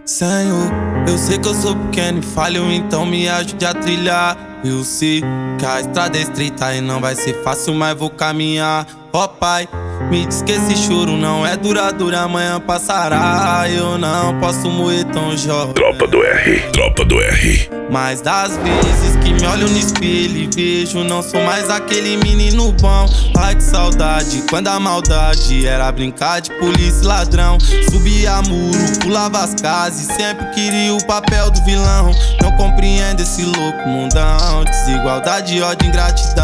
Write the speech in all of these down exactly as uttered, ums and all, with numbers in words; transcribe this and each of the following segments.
Senhor, eu sei que eu sou pequeno e falho, então me ajude a trilhar. Eu sei que a estrada é estreita e não vai ser fácil, mas vou caminhar. Ó Pai, me diz que esse choro não é duradouro, amanhã passará. Eu não posso morrer tão jovem. Tropa do R, tropa do R. Mas das vezes que me olho no espelho e vejo, não sou mais aquele menino bom. Ai que saudade, quando a maldade era brincar de polícia e ladrão. Subia muro, pulava as casas e sempre queria o papel do vilão. Não compreendo esse louco mundão, desigualdade, ódio, ingratidão.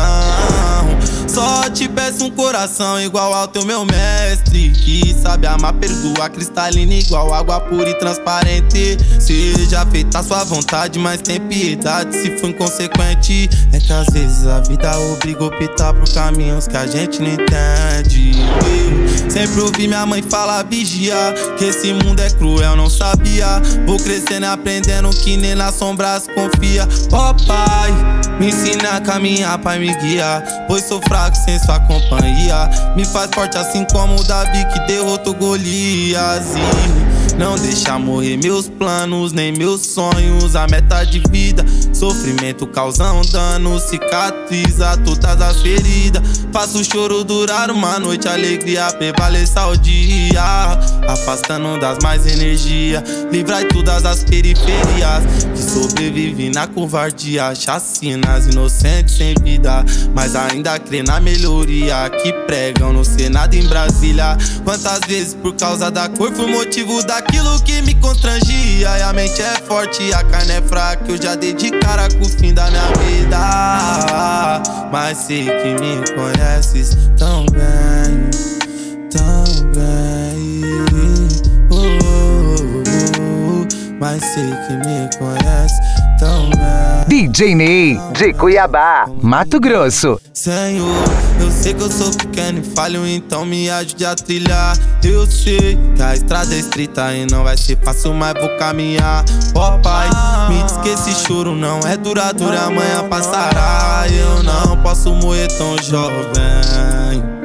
Só te peço um coração igual ao teu, meu mestre, que sabe amar, perdoar, cristalina igual água pura e transparente. Seja feita a sua vontade, mas tem piedade se for inconsequente. É que às vezes a vida obriga a optar por caminhos que a gente não entende. Eu sempre ouvi minha mãe falar, vigiar, que esse mundo é cruel, não sabia. Vou crescendo e aprendendo que nem na sombra se confia. Ó Pai, me ensina a caminhar, Pai, me guiar, pois sou fraco sem sua companhia. Me faz forte assim como o Davi que derrotou Golias. E não deixa morrer meus planos, nem meus sonhos. A meta de vida, sofrimento causa um dano, cicatriza todas as feridas. Faço o choro durar uma noite, alegria prevaleça ao dia, afastando das mais energia. Livrai todas as periferias que sobrevivem na covardia. Chacinas inocentes sem vida, mas ainda crê na melhoria. Que pregam não ser nada em Brasília. Quantas vezes por causa da cor fui motivo daquilo que me constrangia. E a mente é forte e a carne é fraca, eu já dei de cara com o fim da minha vida. Mas sei que me conheces tão bem, tão bem. Oh, oh, oh, oh. Mas sei que me conhece tão bem. D J Ney, de Cuiabá, Mato Grosso. Senhor, eu sei que eu sou pequeno e falho, então me ajude a trilhar. Eu sei que a estrada é estreita e não vai ser fácil, mas vou caminhar. Ó Pai, me diz que esse choro não é duradouro, amanhã passará. Eu não posso morrer tão jovem.